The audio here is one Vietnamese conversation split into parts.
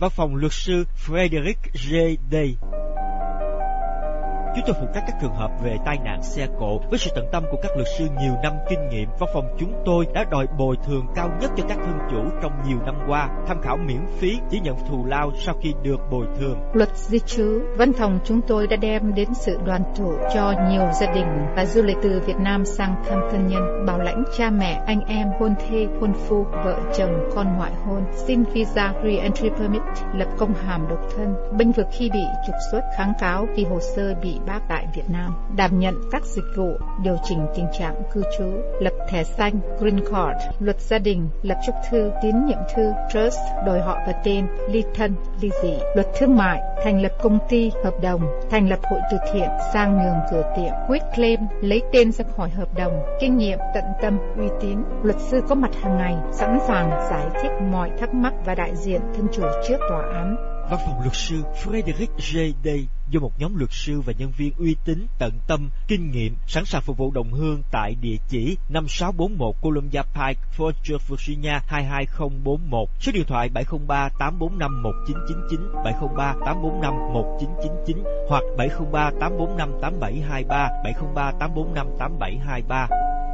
Văn phòng luật sư Frederick J. Day. Chúng tôi phụ trách các trường hợp về tai nạn xe cộ. Với sự tận tâm của các luật sư nhiều năm kinh nghiệm, văn phòng chúng tôi đã đòi bồi thường cao nhất cho các thân chủ trong nhiều năm qua. Tham khảo miễn phí, chỉ nhận thù lao sau khi được bồi thường. Luật di trú, văn phòng chúng tôi đã đem đến sự đoàn tụ cho nhiều gia đình và du lịch từ Việt Nam sang thăm thân nhân, bảo lãnh cha mẹ, anh em, hôn thê, hôn phu, vợ chồng, con ngoại hôn, xin visa re-entry permit, lập công hàm độc thân, bênh vực khi bị trục xuất, kháng cáo vì hồ sơ bị bác tại Việt Nam, đảm nhận các dịch vụ điều chỉnh tình trạng cư trú, lập thẻ xanh Green Card, luật gia đình, lập chúc thư, tín nhiệm thư, trust, đổi họ và tên, ly thân, ly dị, luật thương mại, thành lập công ty, hợp đồng, thành lập hội từ thiện, sang nhường cửa tiệm, quit claim, lấy tên ra khỏi hợp đồng, kinh nghiệm, tận tâm, uy tín, luật sư có mặt hàng ngày, sẵn sàng giải thích mọi thắc mắc và đại diện thân chủ trước tòa án. Văn phòng luật sư Frederick J. Day do một nhóm luật sư và nhân viên uy tín, tận tâm, kinh nghiệm, sẵn sàng phục vụ đồng hương tại địa chỉ 5641 Columbia Pike, Fort George, Virginia 22041, số điện thoại 703-845-1999, 703-845-1999 hoặc 703-845-8723, 703-845-8723.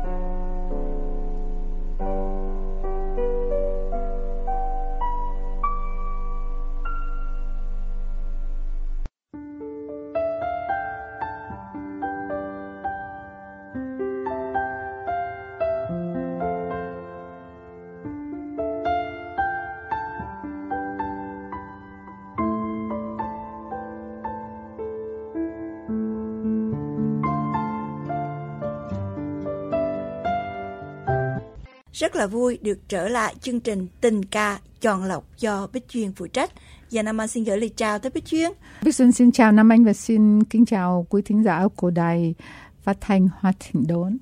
Rất là vui được trở lại chương trình Tình ca chọn lọc do Bích Duyên phụ trách. Và Nam Anh xin gửi lời chào tới Bích Duyên. Bích Duyên xin chào Nam Anh và xin kính chào quý thính giả của đài phát thanh Hoa Thịnh Đốn.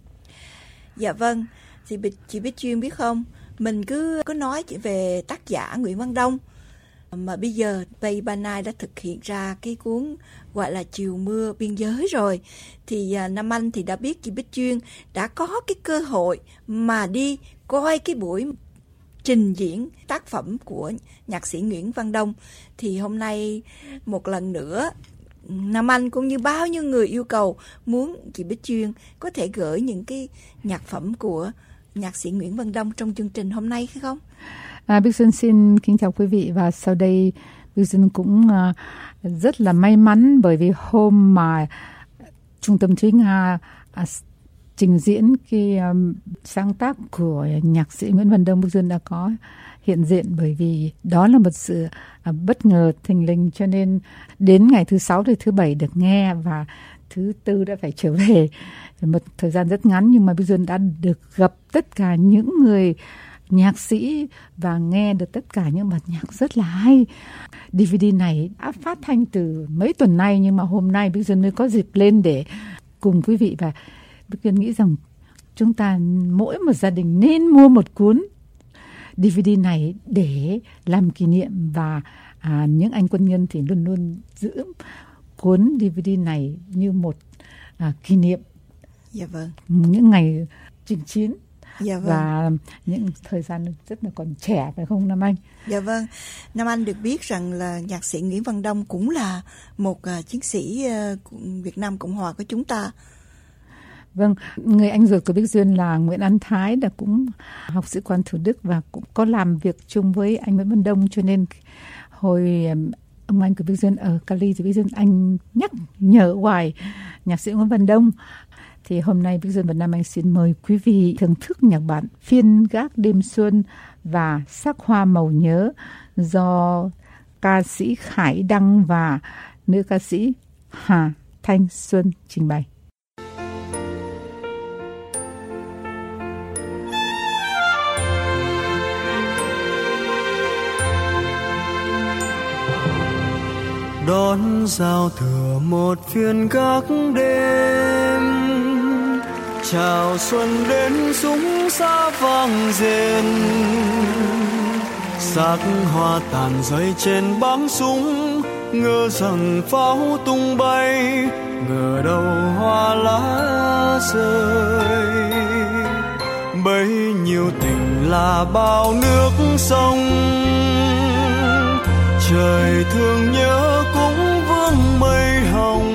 Dạ vâng, thì chị Bích Duyên biết không, mình cứ có nói về tác giả Nguyễn Văn Đông, mà bây giờ Bay Banai đã thực hiện ra cái cuốn gọi là Chiều mưa biên giới rồi. Thì Nam Anh thì đã biết chị Bích Duyên đã có cái cơ hội mà đi coi cái buổi trình diễn tác phẩm của nhạc sĩ Nguyễn Văn Đông. Thì hôm nay một lần nữa Nam Anh cũng như bao nhiêu người yêu cầu muốn chị Bích Duyên có thể gửi những cái nhạc phẩm của nhạc sĩ Nguyễn Văn Đông trong chương trình hôm nay phải không? Bích Duyên xin kính chào quý vị, và sau đây Bích Duyên cũng rất là may mắn bởi vì hôm mà Trung tâm Thúy Nga trình diễn cái sáng tác của nhạc sĩ Nguyễn Văn Đông, Bích Duyên đã có hiện diện, bởi vì đó là một sự bất ngờ thình lình, cho nên đến ngày thứ 6 thì thứ 7 được nghe và thứ 4 đã phải trở về. Một thời gian rất ngắn nhưng mà Bích Duyên đã được gặp tất cả những người nhạc sĩ và nghe được tất cả những bản nhạc rất là hay. DVD này đã phát thanh từ mấy tuần nay nhưng mà hôm nay Bích Duyên mới có dịp lên để cùng quý vị, và Bích Duyên nghĩ rằng chúng ta mỗi một gia đình nên mua một cuốn DVD này để làm kỷ niệm, và những anh quân nhân thì luôn luôn giữ cuốn DVD này như một kỷ niệm. Dạ vâng. Những ngày chinh chiến. Dạ vâng. Và những thời gian rất là còn trẻ, phải không Nam Anh? Dạ vâng. Nam Anh được biết rằng là nhạc sĩ Nguyễn Văn Đông cũng là một chiến sĩ Việt Nam Cộng Hòa của chúng ta. Vâng, người anh ruột của Bích Duyên là Nguyễn An Thái đã cũng học sĩ quan Thủ Đức và cũng có làm việc chung với anh Nguyễn Văn Đông, cho nên hồi ông anh của Bích Duyên ở Cali thì Bích Duyên anh nhắc nhở hoài nhạc sĩ Nguyễn Văn Đông. Thì hôm nay Bích Duyên và Nam Anh xin mời quý vị thưởng thức nhạc bản Phiên Gác Đêm Xuân và Sắc Hoa Màu Nhớ do ca sĩ Khải Đăng và nữ ca sĩ Hà Thanh Xuân trình bày. Đón giao thừa một phiên gác đêm, chào xuân đến súng xa vang rền, sắc hoa tàn rơi trên bám súng, ngỡ rằng pháo tung bay, ngờ đâu hoa lá rơi. Bấy nhiêu tình là bao nước sông, chờ lời thương nhớ cũng vương mây hồng.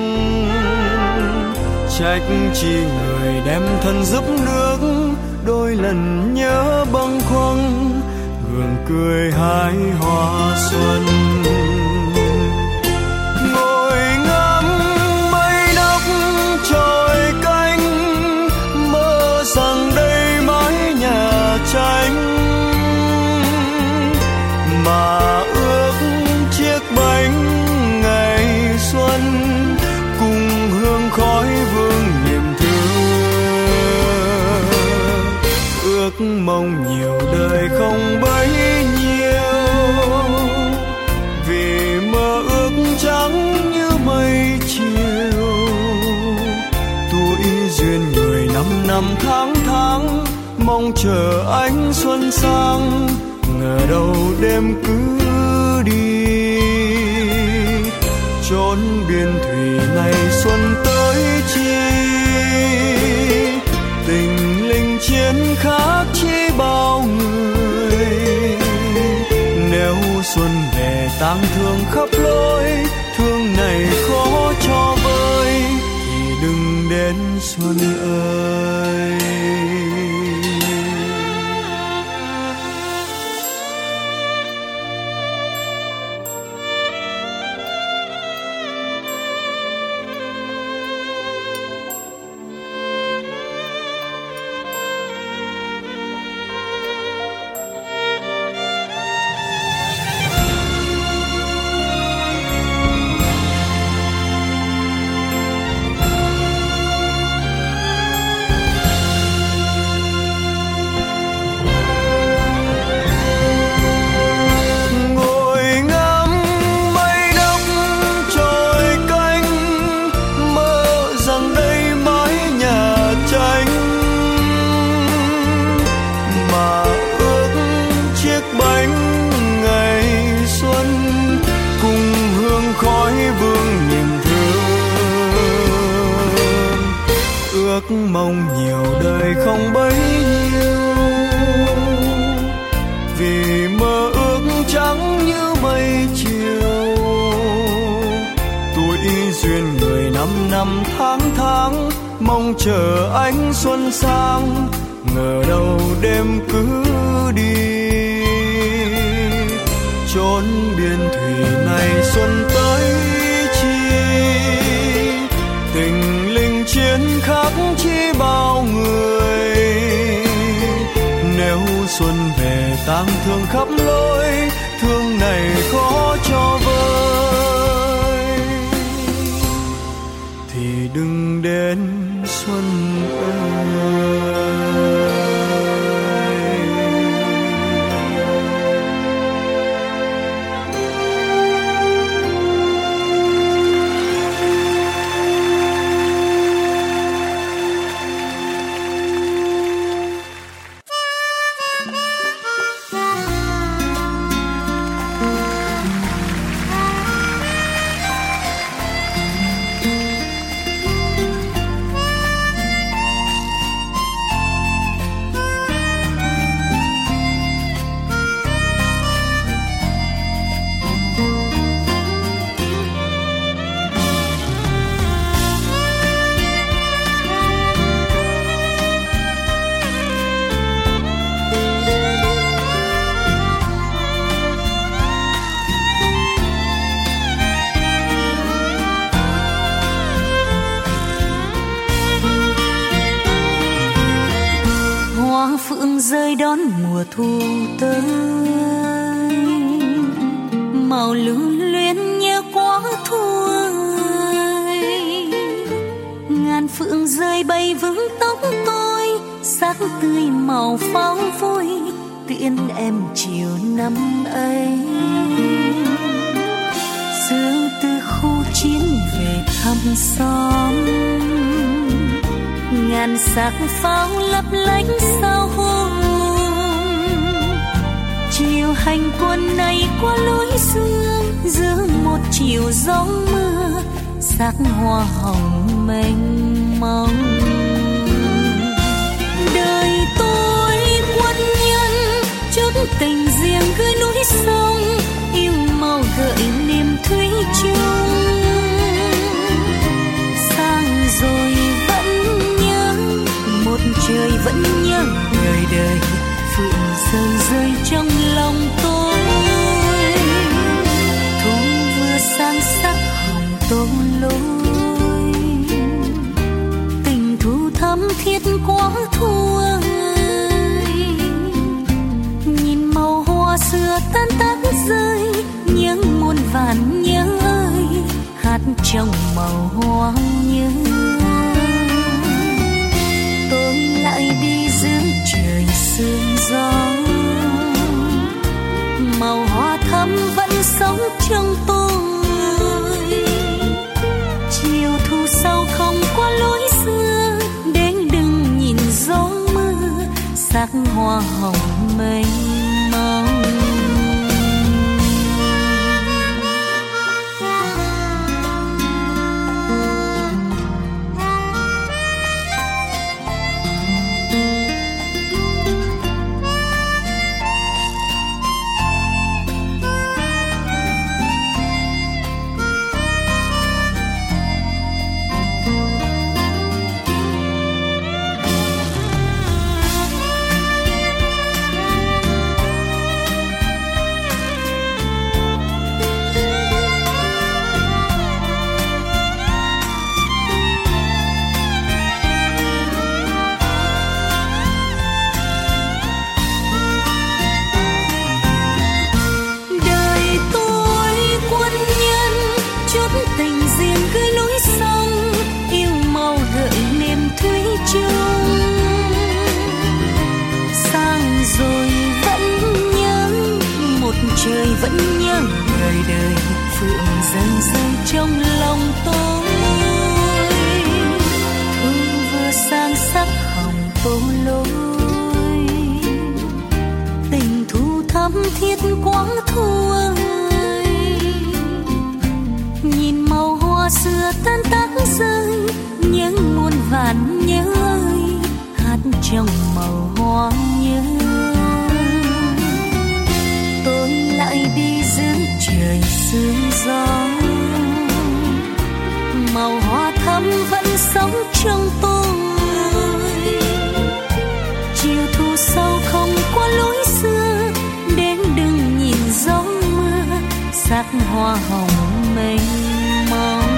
Trách chi người đem thân giúp nước, đôi lần nhớ bâng khuâng gượng cười hái hoa xuân. Ngồi ngắm mây đắp tròi canh, mơ rằng đây mái nhà tranh, mà ước chiếc bánh ngày xuân cùng hương khói vương niềm thương. Ước mong nhiều đời không bấy nhiêu, vì mơ ước trắng như mây chiều. Tuổi duyên người năm tháng mong chờ ánh xuân sang, ngờ đâu đêm cứ đi. Chốn biên thủy này xuân tới chi, tình linh chiến khác chi bao người. Nếu xuân về tang thương khắp lối, thương này khó cho vơi, thì đừng đến xuân ơi. Mong nhiều đời không bấy nhiêu, vì mơ ước trắng như mây chiều. Tuổi duyên người năm tháng mong chờ ánh xuân sang, ngờ đâu đêm cứ đi. Chốn biên thủy này xuân tới chi, tình linh chiến khắc chi bao người. Nếu xuân về tang thương khắp lối, thương này khó cho vơi, thì đừng đến xuân ơi. Rơi đón mùa thu tới, màu lưu luyến như quá thu ơi. Ngàn phượng rơi bay vững tóc tôi, sắc tươi màu pháo vui tiễn em chiều năm ấy. Sương từ khu chiến về thăm xóm, ngàn sắc pháo lấp lánh sao hôm. Chiều hành quân này qua lối sương, giữa một chiều gió mưa, sắc hoa hồng mênh mông. Đời tôi quân nhân chút tình riêng gửi núi sông, yêu màu gợi vẫn nhớ người đời, phượng rơi rơi trong lòng tôi. Thu vừa san sắc hồng tô lối, tình thu thắm thiết quá thu ơi. Nhìn màu hoa xưa tan tác rơi, những muôn vàn nhớ ơi, hát trong màu hoa nhớ. Tôi lại đi giữa trời sương gió, màu hoa thắm vẫn sống trong tôi. Chiều thu sau không qua lối xưa, đến đừng nhìn gió mưa, sắc hoa hồng mênh mông. Trời vẫn nhớ người đời, phượng rơi rơi trong lòng tôi. Thu vừa sang sắc hồng tô lối, tình thu thắm thiết quá thu ơi. Nhìn màu hoa xưa tan tác rơi, những muôn vàn nhớ ơi, hát trong màu hoa nhớ. Tôi lại đi giữa trời sương gió, màu hoa thắm vẫn sống trong tôi. Chiều thu sâu không qua lối xưa, đến đừng nhìn gió mưa, sắc hoa hồng mênh mông.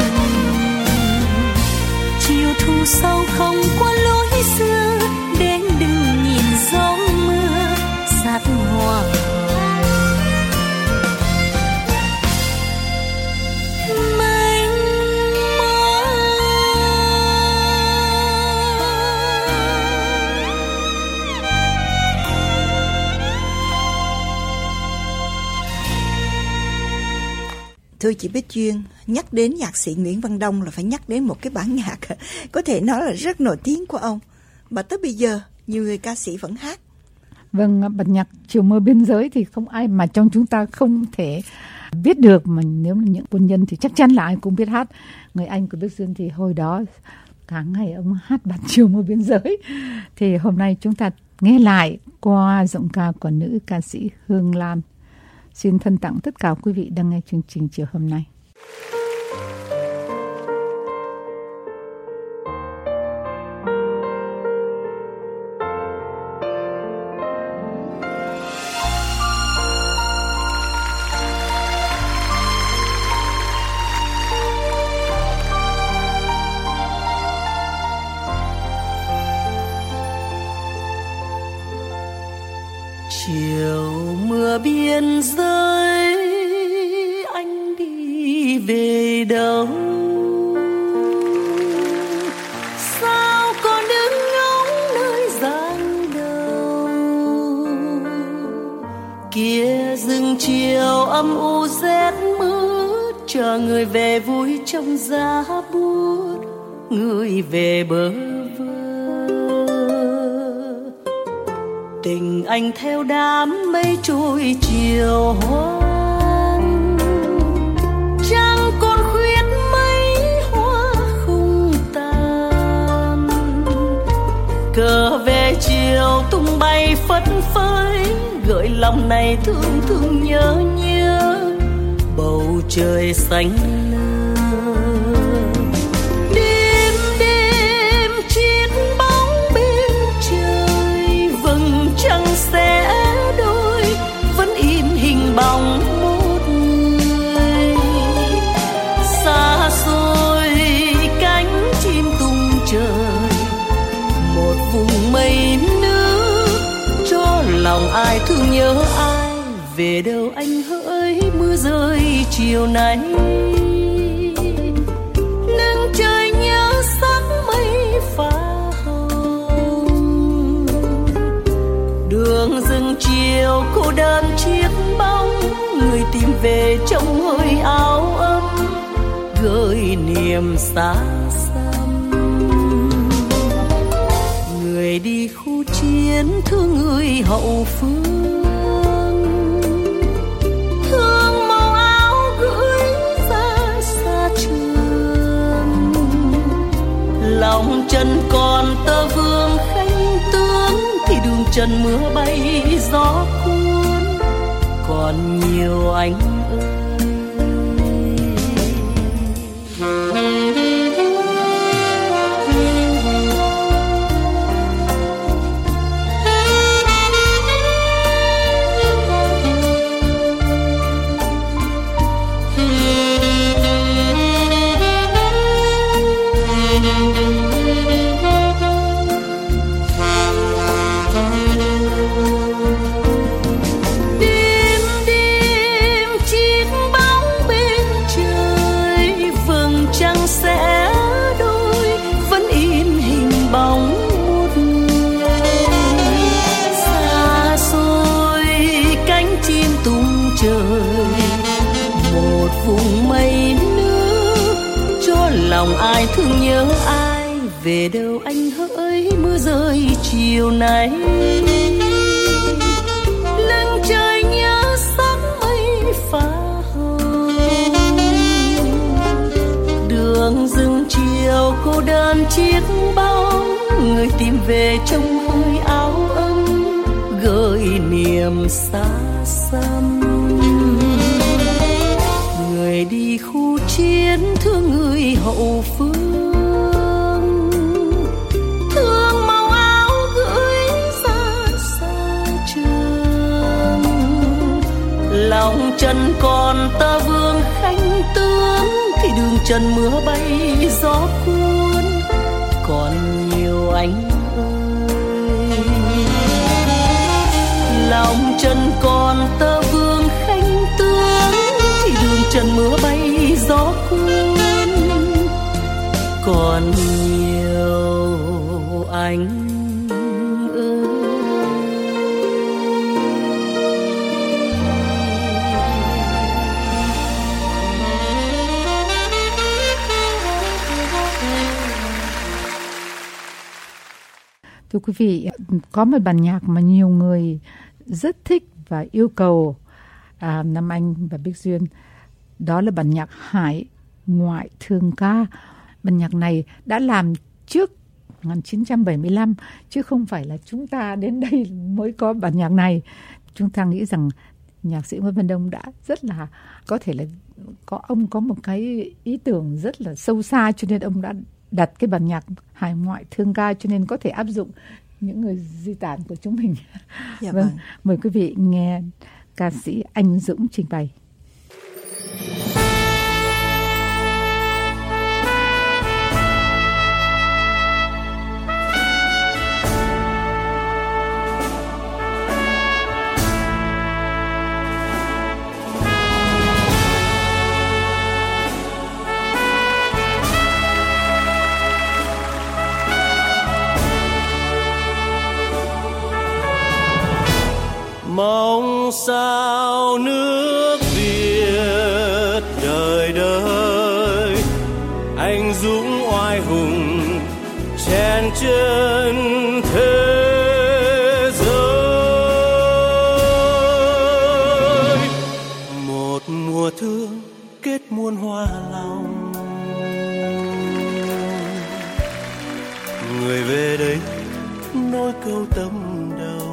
Chiều thu sâu không qua lối xưa, đến đừng nhìn gió mưa, sắc hoa hồng. Thưa chị Bích Duyên, nhắc đến nhạc sĩ Nguyễn Văn Đông là phải nhắc đến một cái bản nhạc có thể nói là rất nổi tiếng của ông, mà tới bây giờ nhiều người ca sĩ vẫn hát. Vâng, bản nhạc Chiều mưa biên giới thì không ai mà trong chúng ta không thể biết được, mà nếu là những quân nhân thì chắc chắn là ai cũng biết hát. Người anh của Đức Dương thì hồi đó cả ngày ông hát bản Chiều mưa biên giới. Thì hôm nay chúng ta nghe lại qua giọng ca của nữ ca sĩ Hương Lan. Xin thân tặng tất cả quý vị đang nghe chương trình chiều hôm nay. Chiều mưa biên giới, anh đi về đâu? Sao còn đứng ngóng nơi giang đầu? Kia rừng chiều âm u rét mướt, chờ người về vui trong giá buốt, người về bờ vơ. Tình anh theo đám mây trôi chiều hoang, trăng còn khuyết mấy hoa không tàn. Cờ về chiều tung bay phất phới, gợi lòng này thương thương nhớ nhớ bầu trời xanh lơ. Đêm đêm chiếc bóng bên trời, vùng mây nước, cho lòng ai thương nhớ ai, về đâu anh hỡi mưa rơi chiều nay. Lưng trời nhớ sắc mây pha hồng, đường rừng chiều cô đơn chiếc bóng, người tìm về trong hơi áo ấm, gửi niềm xa xăm. Người đi khu chiến thương người hậu phương, thương màu áo gửi ra xa trường. Lòng chân còn tơ vương khanh tướng, thì đường trần mưa bay gió cuốn, còn nhiều anh ơi. Lòng ai thương nhớ ai, về đâu anh hỡi mưa rơi chiều nay. Lưng trời nhớ sắc mây pha hồng, đường rừng chiều cô đơn chiếc bóng, người tìm về trong hơi áo ấm, gửi niềm xa xăm. Người đi khu chiến thương người hậu phương, thương màu áo gửi ra xa trường. Lòng trần còn tơ vương khanh tướng, thì đường trần mưa bay gió cuốn, còn nhiều anh ơi. Lòng trần còn tơ vương khanh tướng, thì đường trần mưa bay gió cuốn, còn nhiều anh ơi. Thưa quý vị, có một bản nhạc mà nhiều người rất thích và yêu cầu Nam Anh và Bích Duyên, đó là bản nhạc Hải Ngoại Thương Ca. Bản nhạc này đã làm trước 1975, chứ không phải là chúng ta đến đây mới có bản nhạc này. Chúng ta nghĩ rằng nhạc sĩ Nguyễn Văn Đông đã rất là, có thể là ông có một cái ý tưởng rất là sâu xa, cho nên ông đã đặt cái bản nhạc Hải Ngoại Thương Ca, cho nên có thể áp dụng những người di tản của chúng mình. Dạ vâng, mời quý vị nghe ca sĩ Anh Dũng trình bày. Mong sao nước Việt đời đời, anh dũng oai hùng chen chân thế giới. Một mùa thương kết muôn hoa lòng, người về đây nói câu tâm đầu,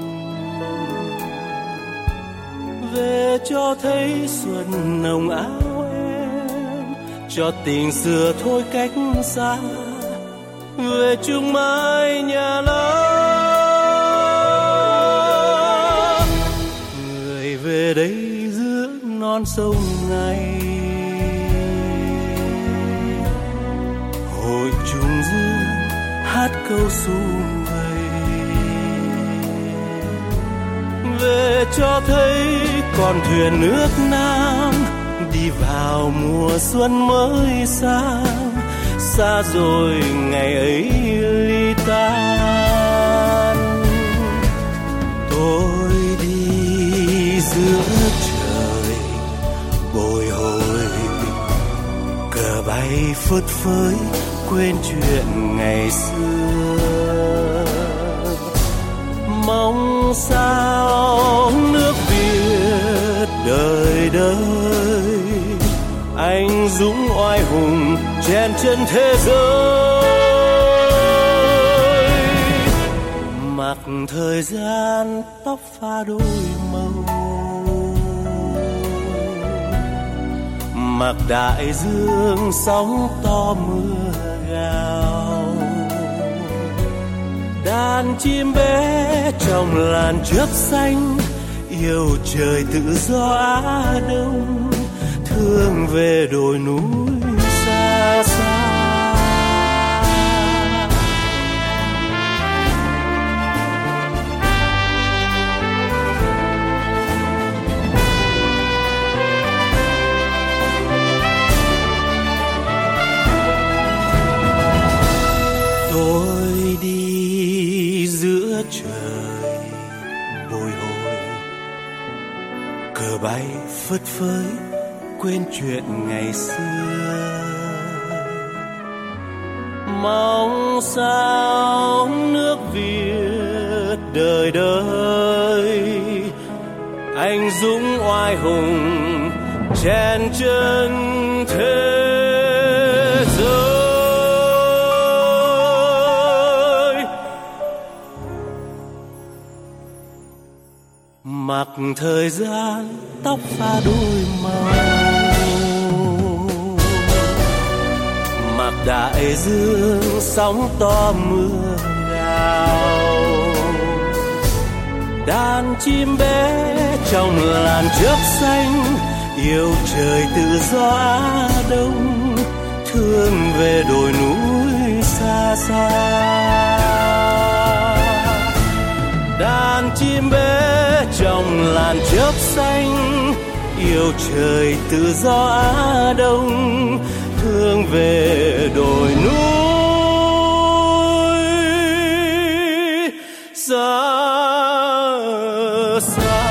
về cho thấy xuân nồng áo em, cho tình xưa thôi cách xa, về chung mái nhà lá. Người về đây giữa non sông này, hội chung dương hát câu ru về, cho thấy con thuyền nước Nam đi vào mùa xuân mới sang, xa rồi ngày ấy ly tan. Tôi đi giữa trời bồi hồi, cờ bay phất phới quên chuyện ngày xưa. Mong sao nước Việt đời đời anh dũng oai hùng chen chân thế giới. Mặc thời gian tóc pha đôi màu, mặc đại dương sóng to mưa gào. Đàn chim bé trong làn chớp xanh yêu trời tự do Á Đông, thương về đồi núi xa xa. Tôi đi giữa trời bồi hồi, cờ bay phất phới quên chuyện ngày xưa. Mong sao nước Việt đời đời anh dũng oai hùng chen chân thế giới. Mặc thời gian tóc pha đôi màu, mặc đại dương sóng to mưa gào. Đàn chim bé trong làn chớp xanh yêu trời tự do Á Đông, thương về đồi núi xa xa. Đàn chim bé trong làn chớp xanh yêu trời tự do Á Đông, thương về đồi núi xa xa.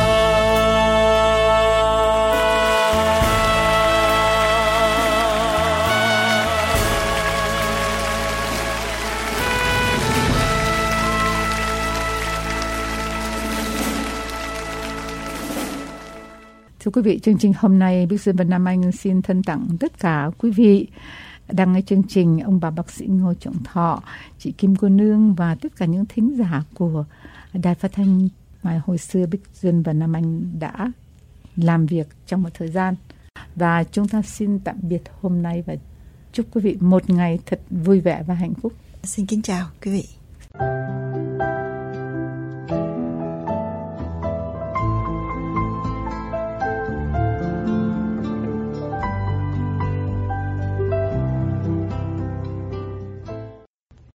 Thưa quý vị, chương trình hôm nay Bích Duyên và Nam Anh xin thân tặng tất cả quý vị đang nghe chương trình, ông bà bác sĩ Ngô Trọng Thọ, chị Kim Cô Nương và tất cả những thính giả của Đài Phát thanh mà hồi xưa Bích Duyên và Nam Anh đã làm việc trong một thời gian. Và chúng ta xin tạm biệt hôm nay và chúc quý vị một ngày thật vui vẻ và hạnh phúc. Xin kính chào quý vị.